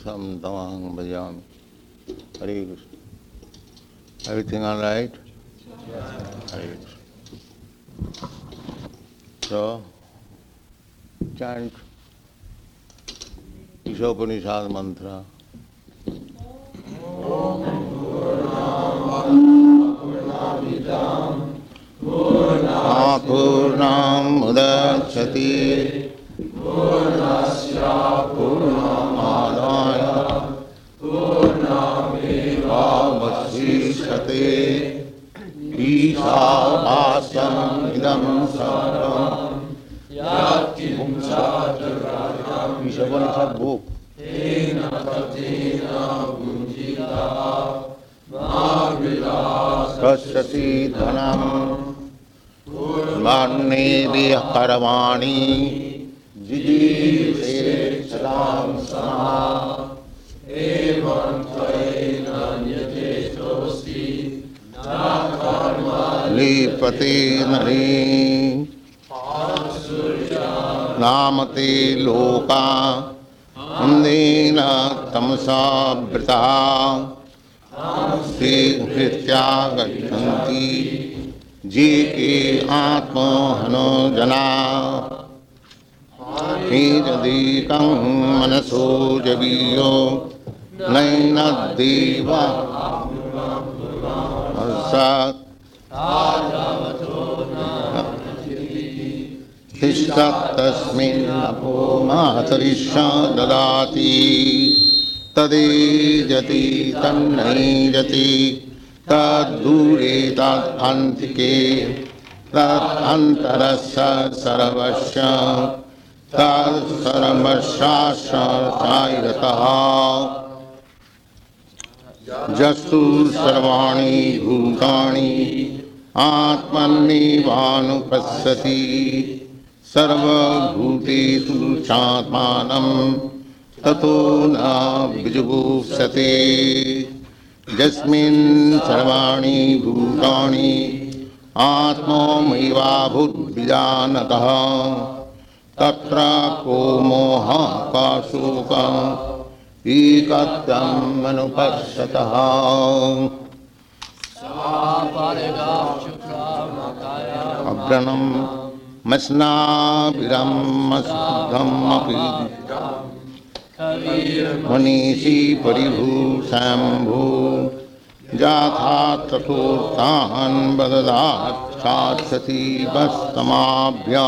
Purusam Tamaham Bhajami. Hare Krishna. Everything all right? Yes. Hare Krishna. So, chant Ishopanishad mantra. Purnam mudachyate Purnasya Purnamadaya Purnamevavashishyate Ishavasam idam sarvam Yatkincha jagatam Ishopanishad book Tena tatena gunjita Magrilas Kashyati dhanam Varnebhya karvani Jijivse salam samaha Evam tvayena nyatetosti Nakarma lipate nari Namate loka Andena tamasa brita Te hritya gachanti जी के आत्महनो जना यदीकं मनसो जवीयो नैन देवा तस्मिन् अपो मातरिषा ददाति तदेजति तन्नैजति तद्दूरे तदन्तिके तदन्तरस्य सर्वस्य तत्सर्वस्याश्रयतः यस्तु सर्वाणि भूतानि आत्मन्येवानुपश्यति सर्वभूतेषु चात्मानं ततो न विजुगुप्सते यस्मिन् सर्वाणि भूतानि आत्मैवाभूद्विजानतः तत्र को मोहः का शोकः एकत्वम् अनुपश्यतः अग्रणं मस्नाभिरमस्धमपि मनीषी परिभूषाम्भो जाथा तथोत्तान् बददाच्छास्यति वस्तमाभ्या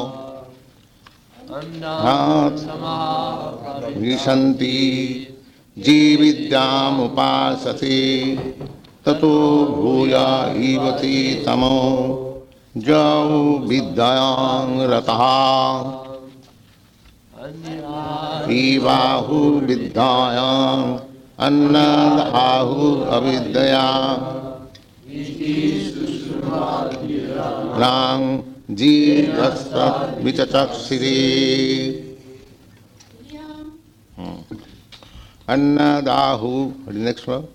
विशन्ति जीविद्यामुपासते ततो भूया ईवति तमो जौ विद्यां रतः ईवाहु विद्यायां अन्नदाहु अविद्या रां जीवस्तद्विचक्षिरे अन्नदाहु नेक्स्ट वन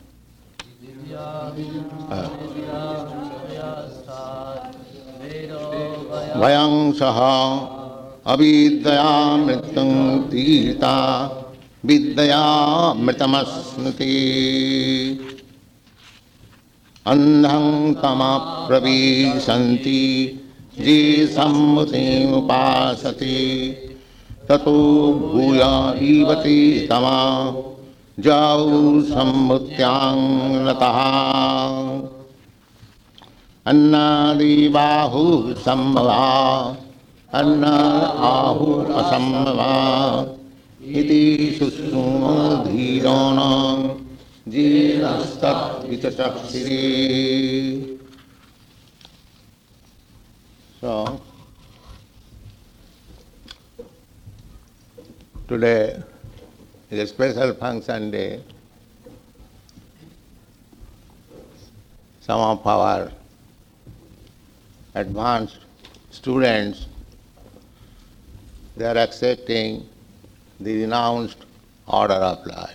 भयं सह अविद्या मृत्युं तीर्ता विद्या मृतमश्नुते अन्धं तमप्रविशन्ति ये सम्मुतिमुपासते ततो भूया ईवते तमा जौ सम्मुत्यां रतः अन्नादिबाहु सम्भवा अन्नाहु असम्भवा इति शुश्रूमधीराणां जीनस्तद्विचक्षिरे. So, today is a special function day. Some of our advanced students, they are accepting the renounced order of life.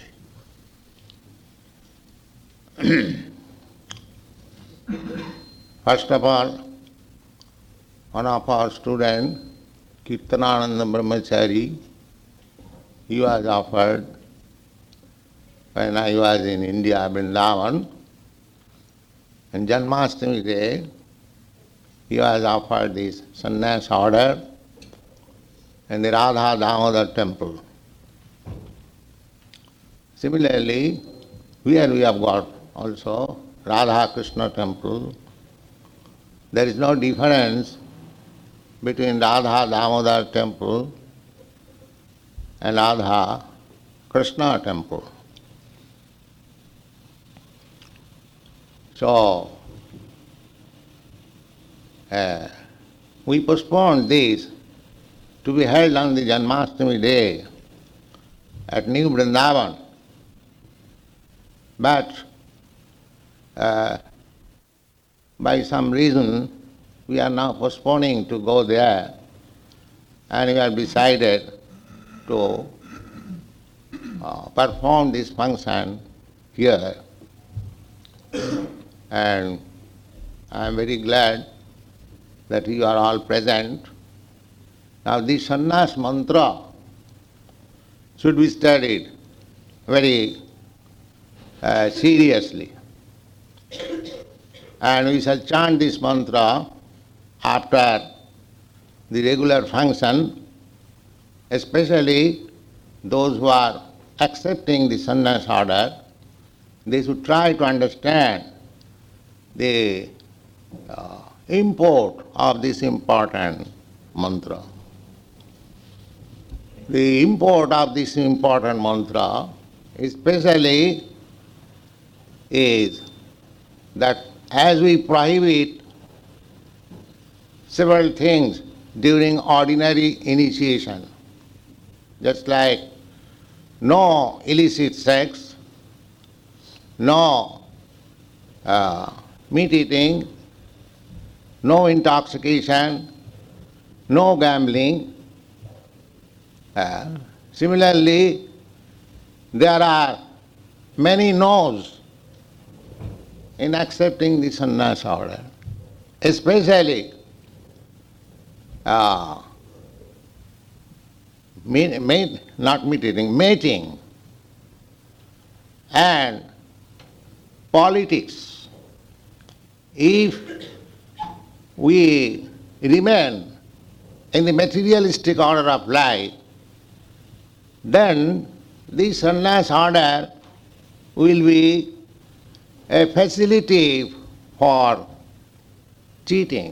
First of all, one of our students, Kirtanananda Brahmachari, he was offered when I was in India, Vrindavan, on Janmashtami day, he was offered this sannyas order in the Radha Damodar temple. Similarly, here we have got also Radha Krishna temple. There is no difference between Radha Damodar temple and Radha Krishna temple. So, we postponed this to be held on the Janmashtami day at New Vrindavan. But by some reason, we are now postponing to go there, and we have decided to perform this function here. And I am very glad that you are all present. Now this sannyas mantra should be studied very seriously. And we shall chant this mantra after the regular function, especially those who are accepting the sannyas order. They should try to understand the import of this important mantra. The import of this important mantra especially is that as we prohibit several things during ordinary initiation, just like no illicit sex, no meat eating, no intoxication, no gambling. Similarly, there are many no's in accepting the sannyas order, especially mating and politics. If we remain in the materialistic order of life, then the sannyas order will be a facility for cheating.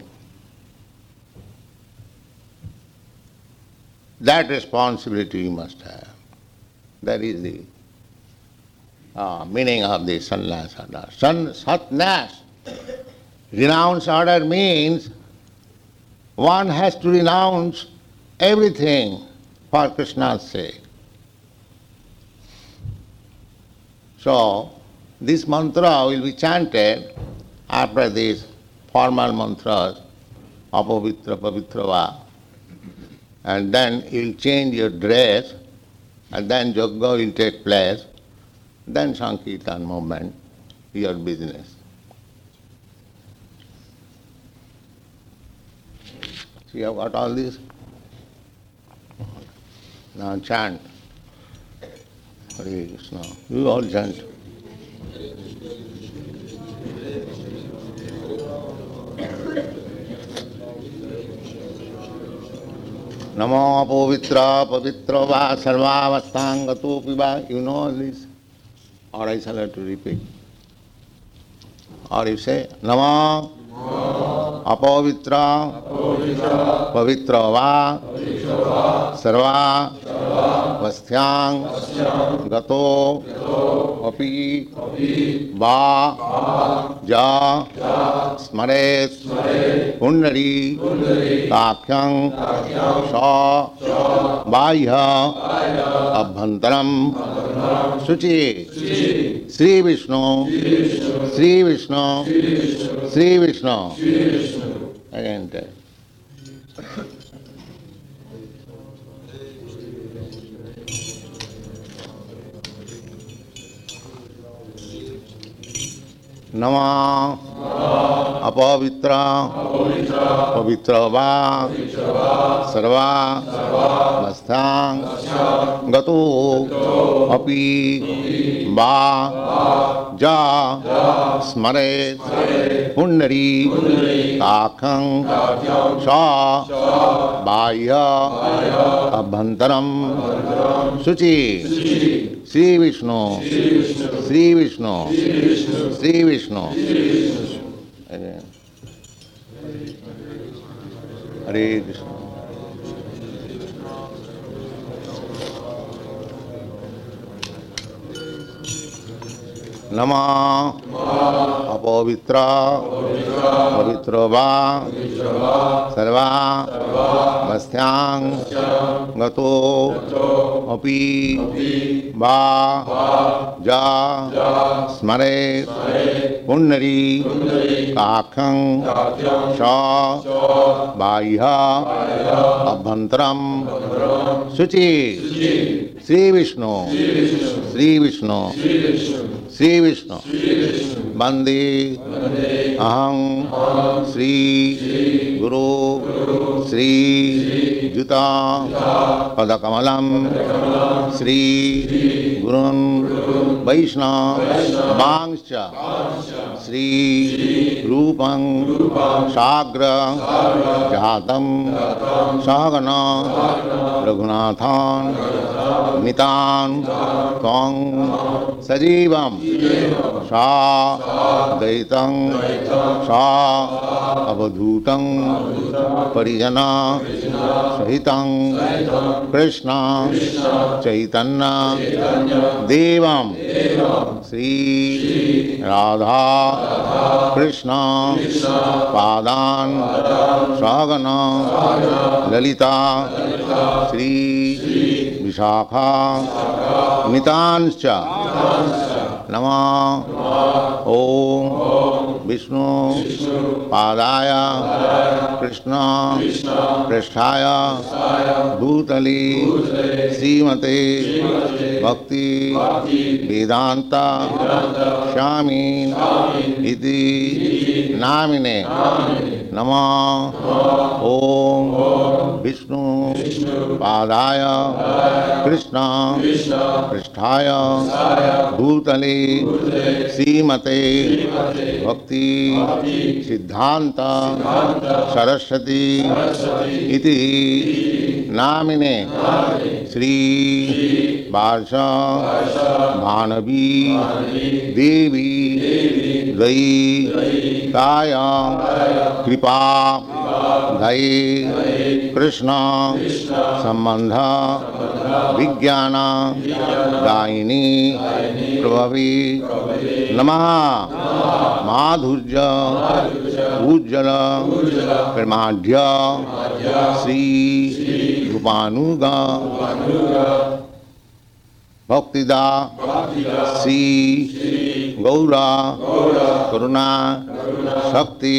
That responsibility you must have. That is the meaning of the sannyas order. Sannyas, renounce order means one has to renounce everything for Krishna's sake. So, this mantra will be chanted after these formal mantras, apavitra, pavitrava, and then you will change your dress, and then yajna will take place, then Sankirtan movement, your business. See, you have got all this? Now chant. Hare Krishna. You all chant. Namo Pavitra Pavitra Va Sarvavasthangato Piva. You know all this? Or I shall have to repeat. Or you say, Namo Apavitra Pavitra Va Sarva Vasthyang Gato Api Va Ja Smaret Kundari Takhyang Sa Bhaya Abhantaram Suchi Sri Vishnu Sri Vishnu Sri Vishnu. Again tell. Nama अपवित्र पवित्र वा सर्वा मस्थां गतो अपि वा जा स्मरेत् पुण्डरी काखं सा बाह्य अभ्यंतरम शुचि श्री विष्णु श्री विष्णु श्री विष्णु। हरे कृष्ण। नमः अपवित्र पवित्र वा सर्वा मस्त्यां गतो अपि वा जा स्मरेत् पुण्डरी काखं सा बाह्य अभ्यंतरम शुचि श्री विष्णु श्री विष्णु श्री विष्णु। वंदे अहं श्री गुरु श्री जुता पदकमलं श्री गुरुन् वैष्णवांश्च श्री रूपं साग्र जातं सहगण रघुनाथान् नितान् त्वं सजीवं साद्वैतं सा अवधूतं परिजन सहितं कृष्ण चैतन्य देवं श्री राधा कृष्ण पादान् सहगण ललिता श्री विशाखा नितांश्च नमः। ओम विष्णु पादाय कृष्ण पृष्ठाय भूतले श्रीमते भक्ति वेदांत स्वामी इति नामिने नमः। ओम विष्णु पादाय कृष्ण पृष्ठाय भूतले श्रीमते भक्ति सिद्धांत सरस्वती इति नामिने श्री वार्ष भानवी देवी द्वयी काय कृपा धये कृष्ण संबंध विज्ञान दायिनी प्रभवी नमः। माधुर्य उज्ज्वल प्रमाढ्य श्री रूपानुगा भक्तिदा श्री गौरा करुणा शक्ति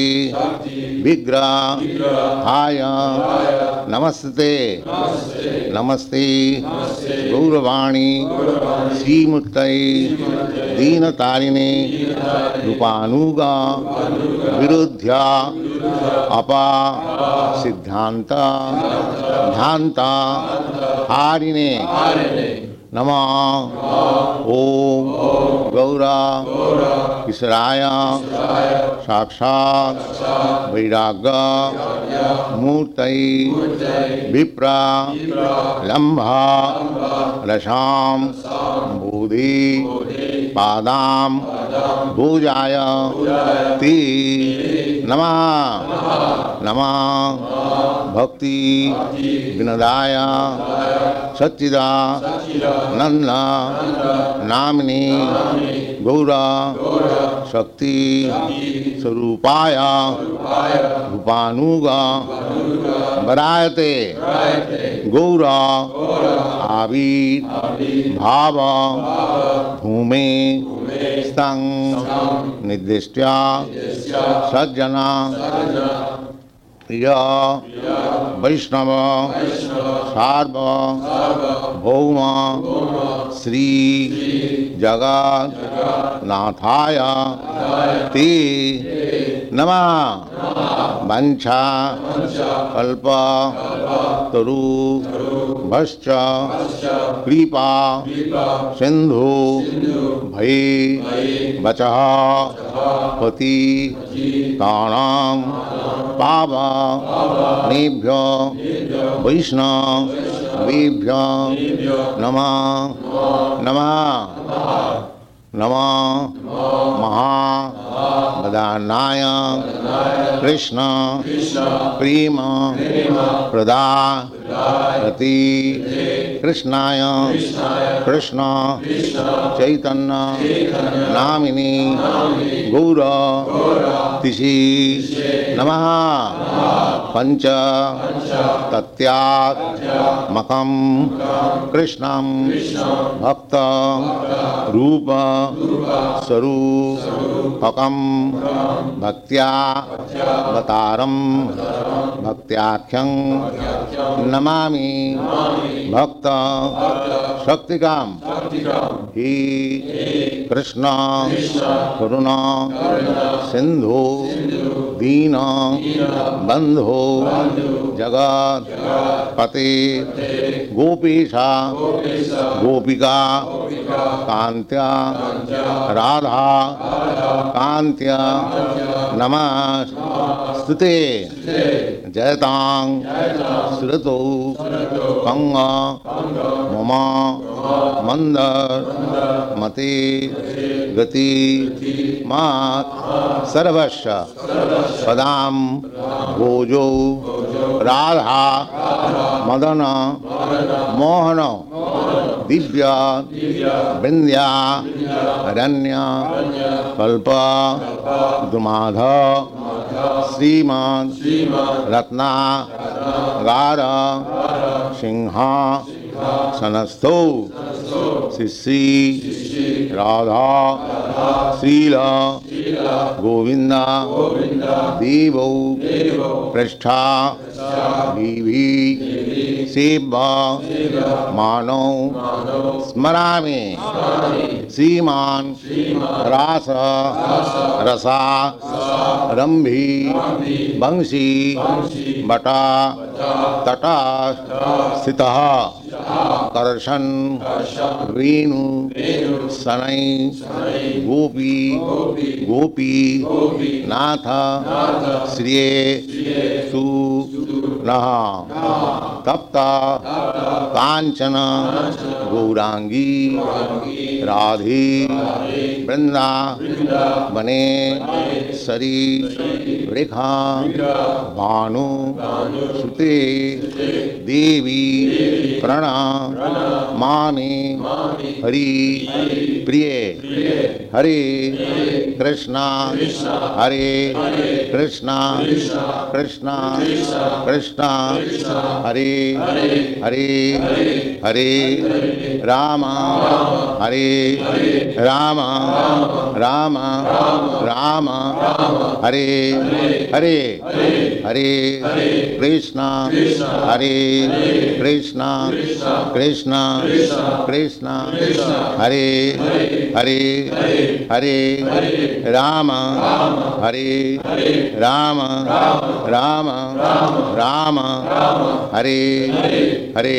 विग्रहाय नमस्ते नमस्ते गौरवाणी श्रीमूर्तये दीनतारिणे रूपानुगा विरुद्ध्या अपा सिद्धांत ध्यान्ता हारिणे नमः। ओम गौरा ईश्वराय साक्षात् वैराग्य मूर्तये विप्रा लंभा रसाम बोधि पादाम भुजाय ते नमः नमः। भक्ति विनदाय सच्चिदा नंद नामिनी गौरा शक्ति स्वरूपाय रूपानुगा वरायते गौरा आविर्भाव भूमे स्तं निर्दिष्ट्या सज्जना प्रिय वैष्णव सार्वभौम श्री जगन्नाथाय ते नमः वंशा कल्प तरु भश्च कृपा सिंधु भय वचः पति ताणां पावनेभ्यो वैष्णवेभ्यो नमः नमः नमः महावदान्नाय कृष्ण प्रेम प्रदायति कृष्णाय कृष्ण चैतन्य नामिनी गौर तिषि नमः पंच तत्यात्मकं कृष्णं भक्त रूप स्वरूपकं भक्त्या अवतारं भक्त्याख्यं नमामि भक्त शक्तिकाम हे कृष्ण करुणा सिंधु दीन बंधो जगत पते गोपीशा गोपिका कांत्या राधा कांत्या नमस्ते जयतां श्रुतौ पंग मम मंदर मते गति मात सर्वस्व पदाम भोजो राधा मदन मोहन दिव्य विंध्या रण्य कल्प दुमाध श्रीमद रत्ना गार सिंह सनस्थो श्री राधा श्रील गोविंदा देवौ पृष्ठा देवी सेव मानव स्मरामि श्रीमान रास रसा रंभी वंशी बटा तटा स्थितः कर्षण वेणु सनई गोपी गोपी नाथ श्रिये सु नः तप्त कांचन गौरांगी राधे वृंदा बने सरी रेखा भानु सुते देवी प्रणमामि हरि प्रिय हरे कृष्णा हरे कृष्णा कृष्णा कृष्णा हरे हरे हरे राम हरे राम राम राम हरे हरे हरे कृष्णा हरे कृष्णा कृष्णा कृष्णा हरे हरे हरे राम हरे Ram Ram Ram Hare Hare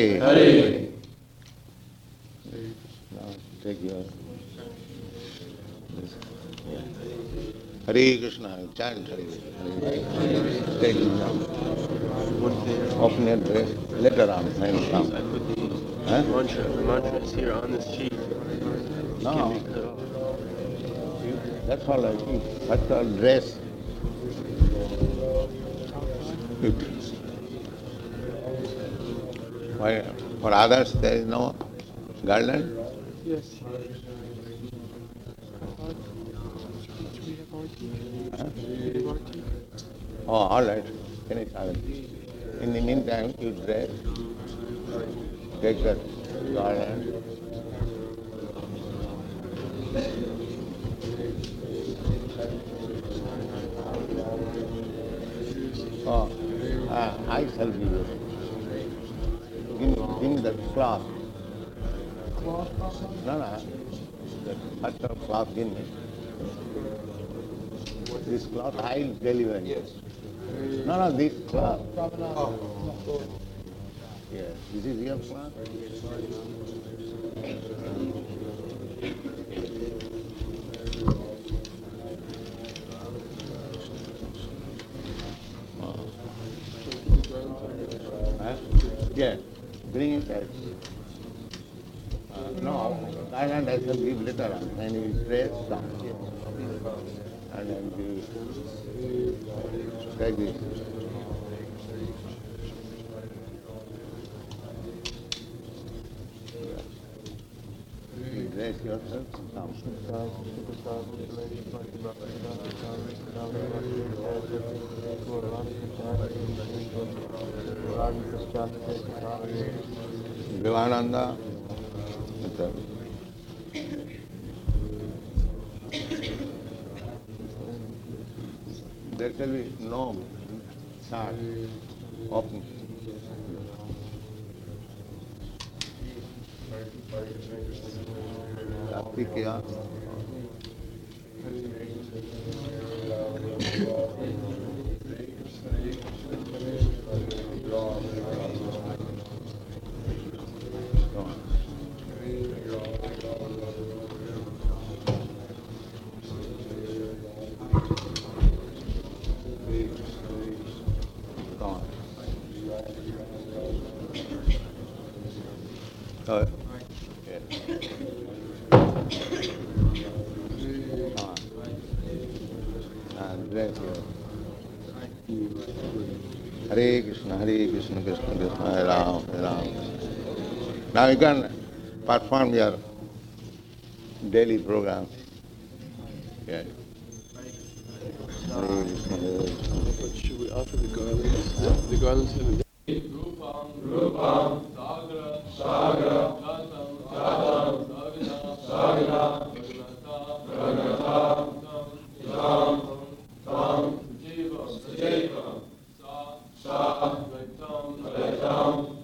Hare Krishna, chant Hare Krishna. Take it now. Open your dress. Later on, time come. I put the mantra is here on this sheet. No. Can be cut off. That's all I think. That's all dress. Why, for others there is no garland? Yes. Oh, all right. Finish. In the meantime, you dress. Take that garland. Oh, I shall give you. Give me that cloth. Cloth? No, no. That cloth, give me. This cloth I will deliver you. Yes. No, this cloth. Oh. Yes, this is your cloth. Yes, bring it as. No, Thailand I shall give later on. When you press down. And then you take this. You dress yourself down. Vivekananda. There shall be no start. Open. Pick here. Hare Krishna, Krishna Krishna, Hare Ram, Hare Ram. Now you can perform your daily program. Yes. Hare Krishna, Hare Krishna. But should we offer the garlands? The garlands have a Rupam, Sagra, Jatam, Sagana, Raghunatha, Tam, Jivam, Sa, Vaitam,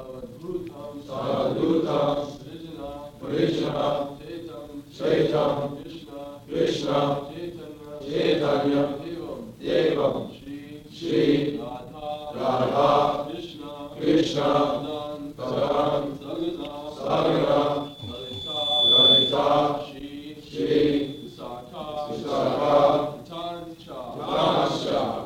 Savadhutam, Krishna, Chetam, Krishna, Chaitanya, Devam, Shri, Radha, Krishna, Sadan, Sagana, Lalita, Shri, Visakha, Tancha,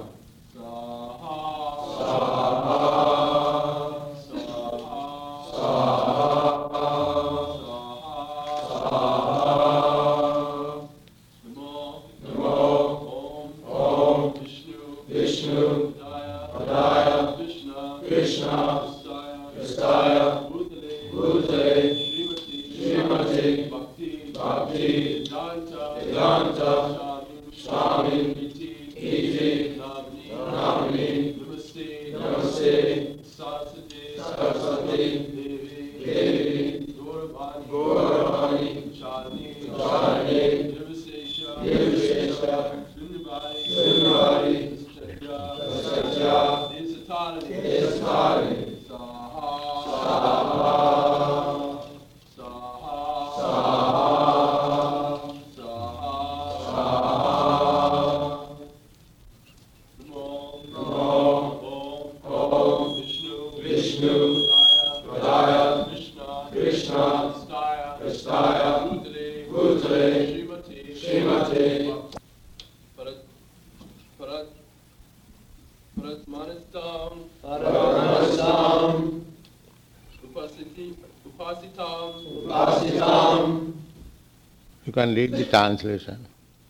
You can read the translation.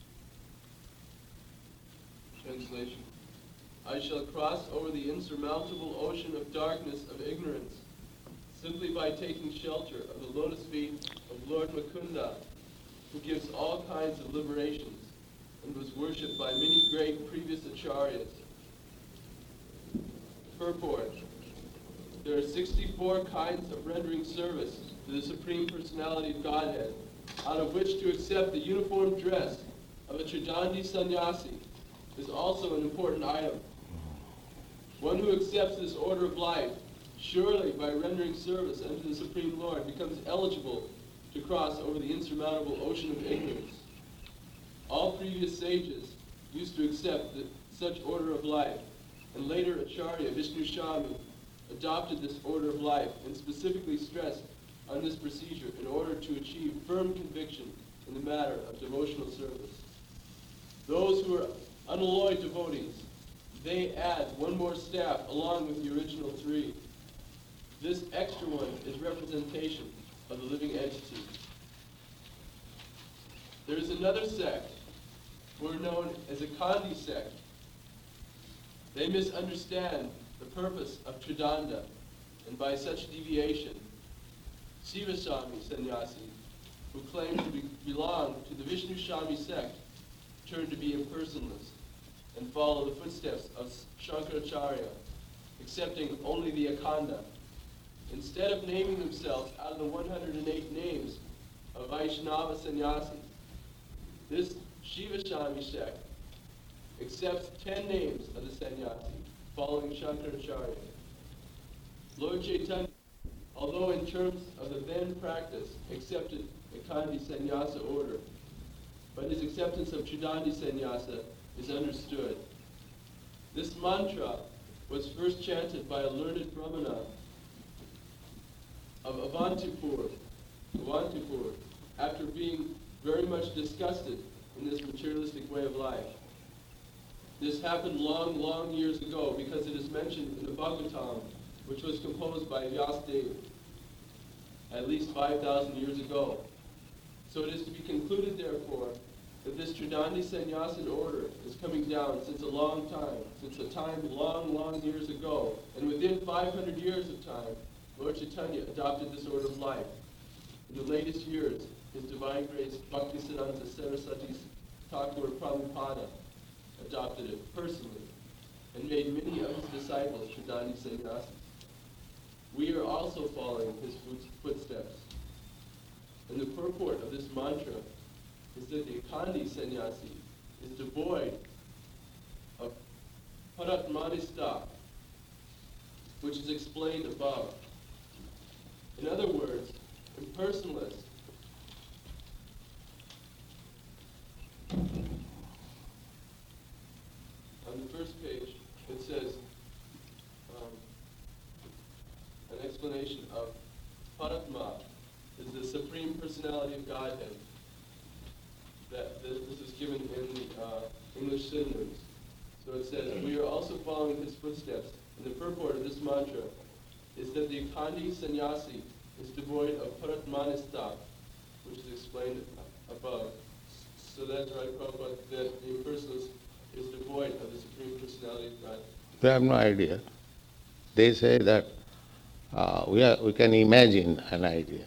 Translation. I shall cross over the insurmountable ocean of darkness of ignorance simply by taking shelter of the lotus feet of Lord Mukunda, who gives all kinds of liberations and was worshipped by many great previous acharyas. Purport. There are 64 kinds of rendering service to the Supreme Personality of Godhead, out of which to accept the uniform dress of a Trijandi sannyasi is also an important item. One who accepts this order of life, surely by rendering service unto the Supreme Lord, becomes eligible to cross over the insurmountable ocean of ignorance. All previous sages used to accept such order of life, and later Acharya Vishnu Shami adopted this order of life and specifically stressed on this procedure in order to achieve firm conviction in the matter of devotional service. Those who are unalloyed devotees, they add one more staff along with the original three. This extra one is representation of the living entity. There is another sect who are known as a Kandi sect. They misunderstand the purpose of Tridanda, and by such deviation, Sivaswami sannyasi, who claim to belong to the Vishnu Shami sect, turn to be impersonalists and follow the footsteps of Shankaracharya, accepting only the Akhanda. Instead of naming themselves out of the 108 names of Vaishnava sannyasis, this Shivaswami sect accepts 10 names of the sannyasi, following Shankaracharya. Lord Chaitanya, although in terms of the then practice, accepted the Kandi sannyasa order, but his acceptance of Tridandi sannyasa is understood. This mantra was first chanted by a learned Brahmana of Avantipur, after being very much disgusted in this materialistic way of life. This happened long, long years ago because it is mentioned in the Bhagavatam, which was composed by Vyasadeva at least 5,000 years ago. So it is to be concluded, therefore, that this Tridandi Sannyasin order is coming down since a long time, since a time long, long years ago. And within 500 years of time, Lord Chaitanya adopted this order of life. In the latest years, His Divine Grace Bhaktisiddhanta Saraswati Thakur Prabhupada adopted it personally and made many of his disciples Tridandi Sannyasis. We are also following his footsteps. And the purport of this mantra is that the Kandi sannyasi is devoid of paratmanista, which is explained above. In other words, impersonalist. On the first page, it says an explanation of Paratma is the Supreme Personality of Godhead. This is given in the English synonyms. So it says, we are also following his footsteps. And the purport of this mantra is that the Kandi sannyasi is devoid of paratmanista, which is explained above. So that's right, Prabhupada, that the impersonalist is devoid of the Supreme Personality of God. They have no idea. They say that we can imagine an idea.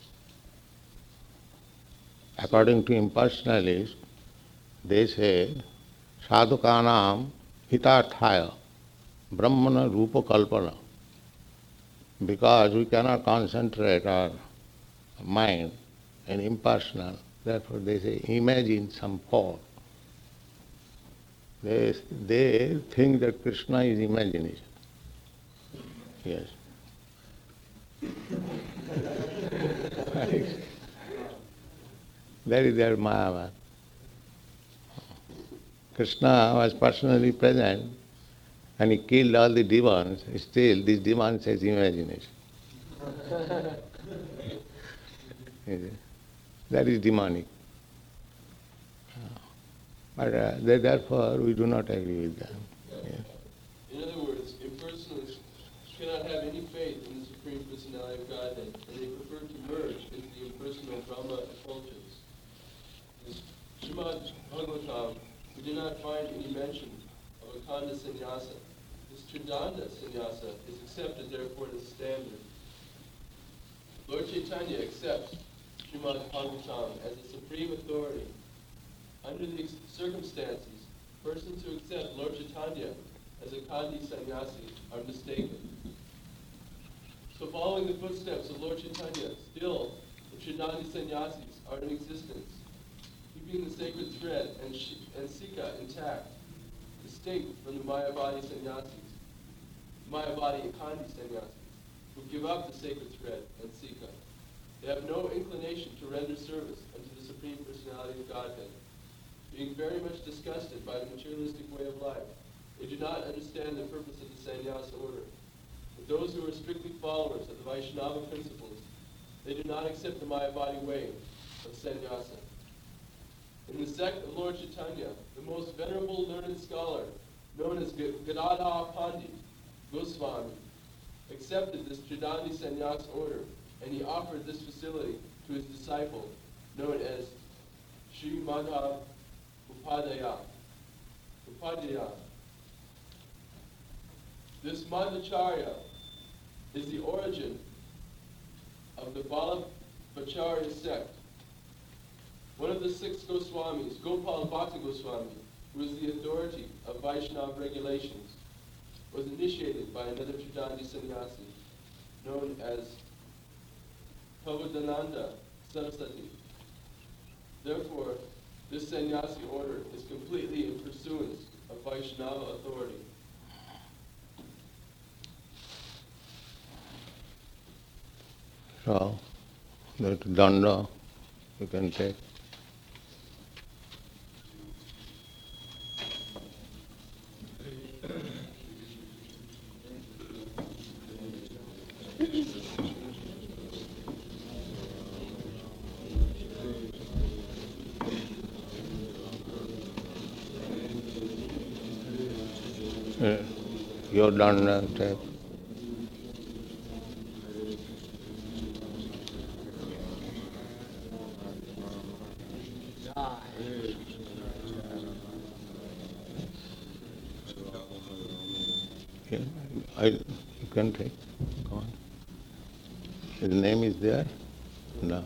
According to impersonalists, they say, sadhukanam hitarthaya brahmana rupa kalpana. Because we cannot concentrate our mind in impersonal, therefore they say, imagine some form. They think that Krishna is imagination. Yes. That is their Mayavad. Krishna was personally present and he killed all the demons. Still, this demon says imagination. That is demonic. But therefore, we do not agree with them. Yes. In other words, impersonalists cannot have any faith in the Supreme Personality of Godhead, and they prefer to merge into the impersonal Brahma effulgence. In Srimad Bhagavatam, we do not find any mention of a Kanda sannyasa. This Tridanda sannyasa is accepted, therefore, as standard. Lord Chaitanya accepts Srimad Bhagavatam as the supreme authority. Under these circumstances, persons who accept Lord Chaitanya as a Kandi sannyasi are mistaken. So following the footsteps of Lord Chaitanya, still the Tridandi sannyasis are in existence, keeping the sacred thread and Sika intact, distinct from the Mayavadi sannyasis, Mayavadi and Kandi sannyasis, who give up the sacred thread and Sika. They have no inclination to render service unto the Supreme Personality of Godhead. being very much disgusted by the materialistic way of life. They do not understand the purpose of the sannyasa order. But those who are strictly followers of the Vaishnava principles, they do not accept the Mayavadi way of sannyasa. In the sect of Lord Chaitanya, the most venerable learned scholar, known as Gadadhar Pandit Goswami, accepted this Tridandi sannyas order, and he offered this facility to his disciple, known as Sri Madhav Upadhyaya. This Madhacharya is the origin of the Balabhacharya sect. One of the 6 Goswamis, Gopal Bhatta Goswami, who is the authority of Vaishnava regulations, was initiated by another Tridandi sannyasi known as Prabodhananda Saraswati. Therefore, this sannyasi order is completely in pursuance of Vaishnava authority. So, that danda you can take. Your danda take. You can take. Go on. His name is there? No.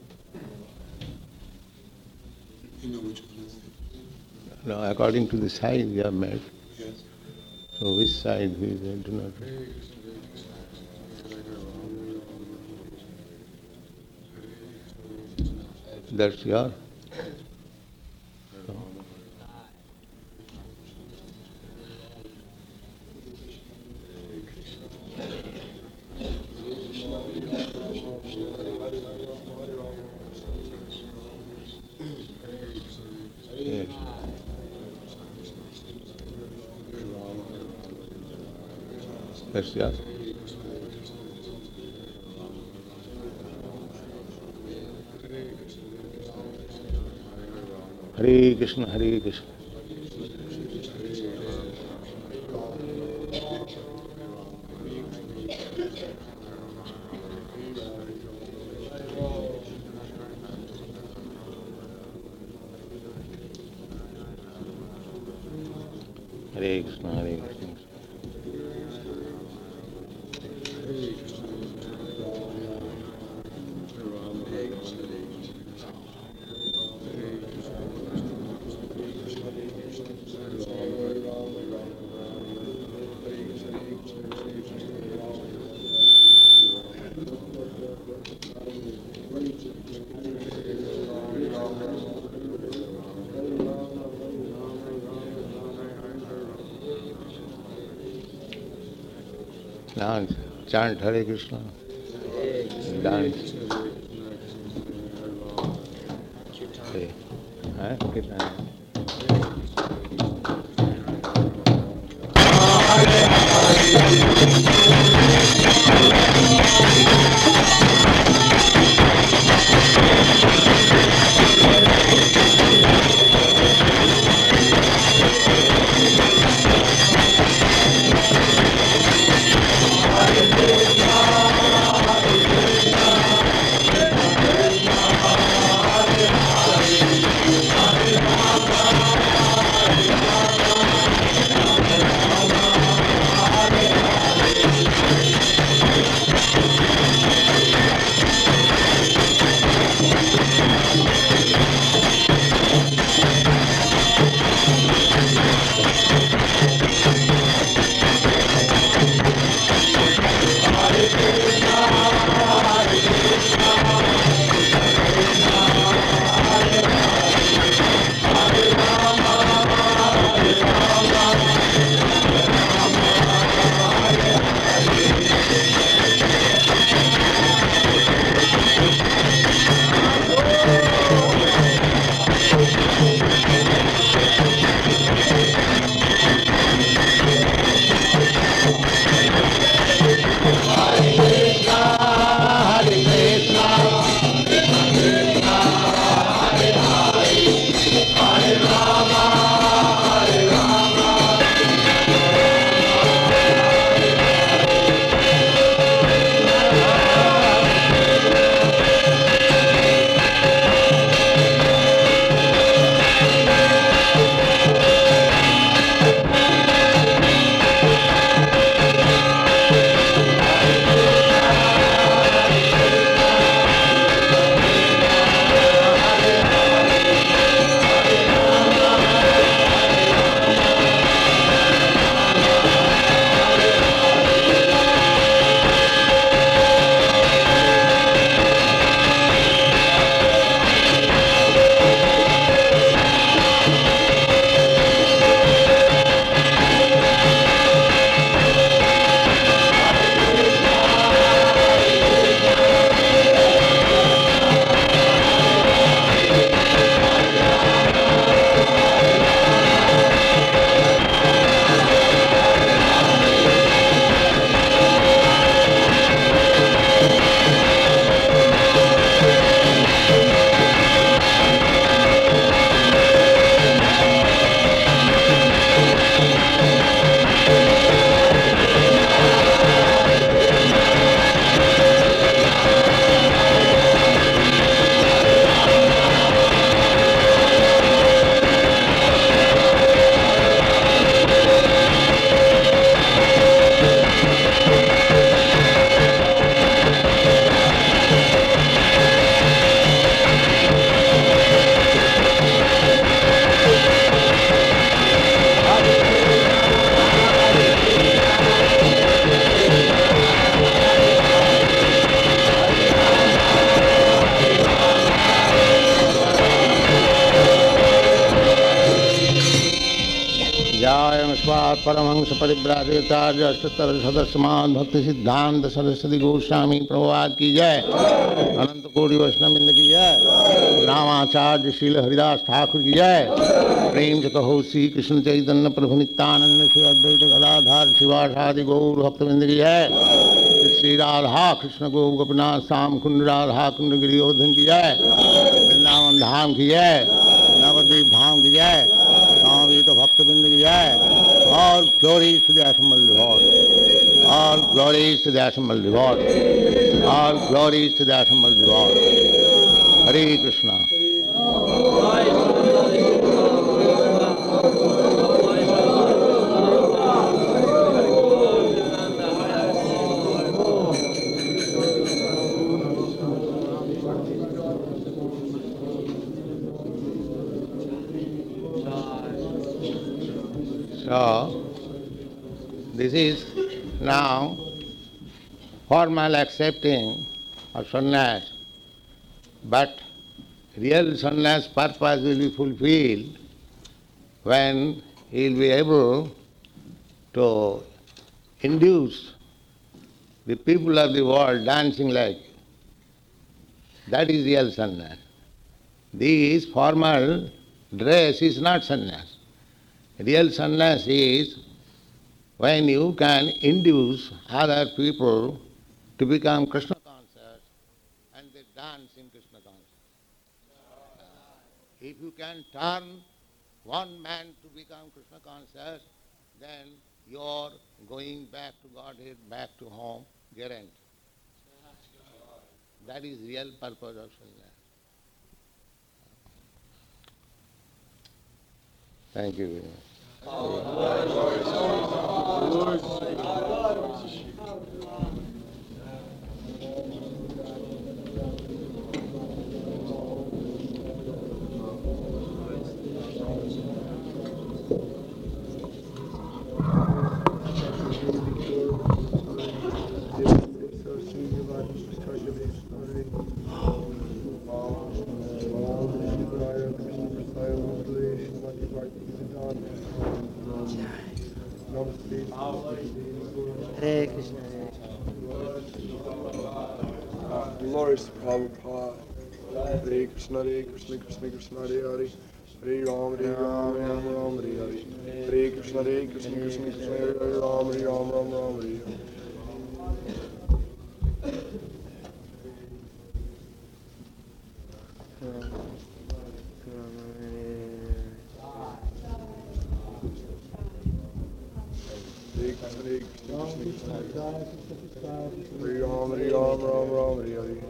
You know which one is it? No, according to the size you have made. Yes. So which side we do not. That's your. So. Yes. That's yours. Hare Krishna, Hare Krishna. Hare Krishna, Hare Krishna. Dance, chant Hare Krishna, dance. Kirtan. Paramhans परिव्राजकाचार्य अष्टोत्तर सदस्यमान भक्ति सिद्धांत सरस्वती गोस्वामी प्रभुपाद की जय। अनंत कोटि वैष्णववृंद की जय। रामाचार्य शील हरिदास ठाकुर की जय। प्रेम से कहो श्री कृष्ण चैतन्य प्रभु नित्यानंद श्री अद्वैत गदाधर शिवासादि गौर भक्तवृंद की जय। श्री राधा कृष्ण गो गोपीनाथ श्याम कुंड राधा कुंड गिरिवर्धन की जय। वृंदावन धाम की जय। नवद्वीप धाम की जय। स्वामी तो भक्तवृंद की जय। All glories to the Assembled Lord. All glories to the Assembled Lord. All glories to the Assembled Lord. Hare Krishna. So, this is now formal accepting of sannyas, but real sannyas purpose will be fulfilled when he will be able to induce the people of the world dancing like you. That is real sannyas. This formal dress is not sannyas. Real sannyas is when you can induce other people to become Krishna conscious and they dance in Krishna consciousness. If you can turn one man to become Krishna conscious, then your going back to Godhead, back to home, guaranteed. That is real purpose of sannyas. Thank you very much. Hare Krishna. Glorious Prabhupada. Hare Krishna, Krishna Krishna, Hare Hare. Hare Ram, Ram Ram, Hare Hare. Hare Krishna, Krishna Krishna, Hare Ram, Ram Ram, Hare Hare. Hare Krishna, Hare Ram, Ram, Hare Hare.